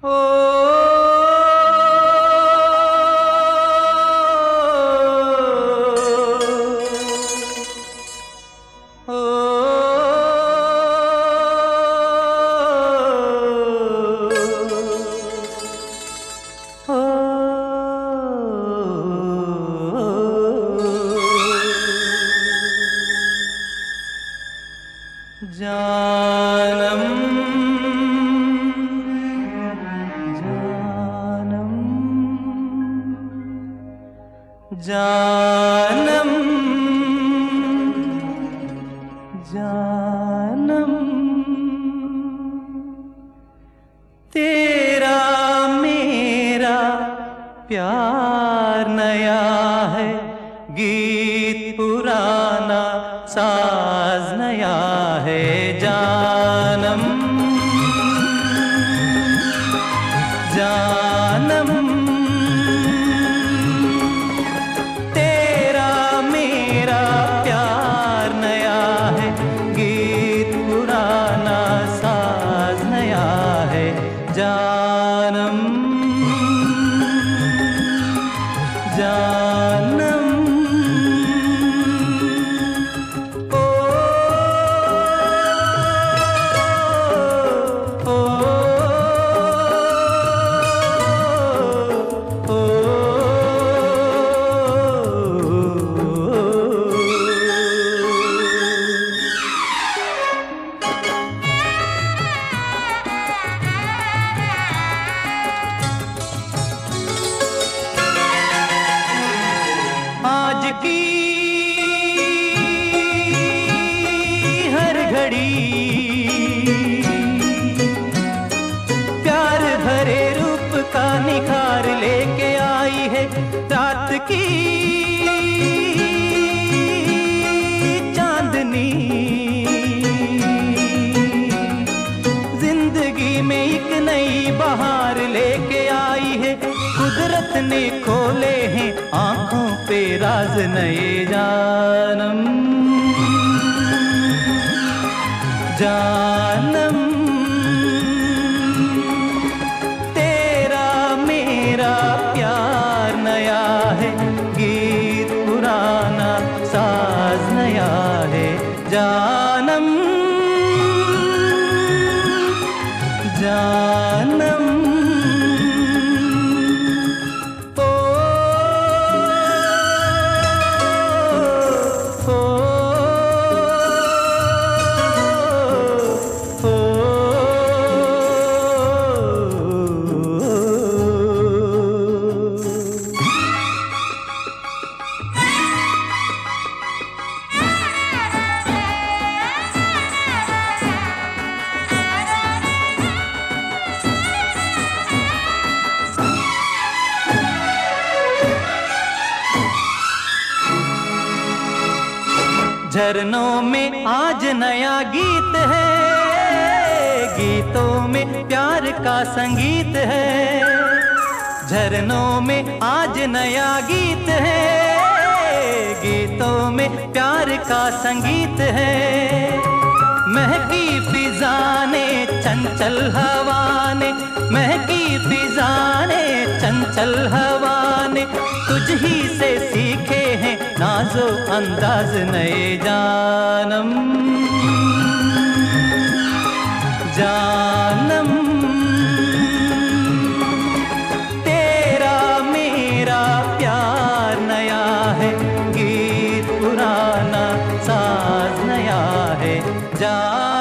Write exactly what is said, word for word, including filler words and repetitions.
जानम जानम जानम जानम तेरा मेरा प्यार नया है, गीत पुराना साज नया है। जानम जानम तेरा मेरा प्यार नया है, गीत पुराना साज नया है। जानम जानम आज की हर घड़ी प्यार भरे रूप का निखार लेके आई है। रात की चांदनी जिंदगी में एक नई बहार लेके आई है। कुदरत ने खोले हैं आंखों पे राज नए। जानम जानम तेरा मेरा प्यार नया है, गीत पुराना साज नया है। जानम जानम झरनों में आज नया गीत है, गीतों में प्यार का संगीत है। झरनों में आज नया गीत है, गीतों में प्यार का संगीत है। महकी फिजा ने चंचल हवा ने, महकी फिजा ने चंचल हवा ने तुझ ही से सीखे हैं नाजो अंदाज नए। जानम जानम तेरा मेरा प्यार नया है, गीत पुराना साज नया है। जानम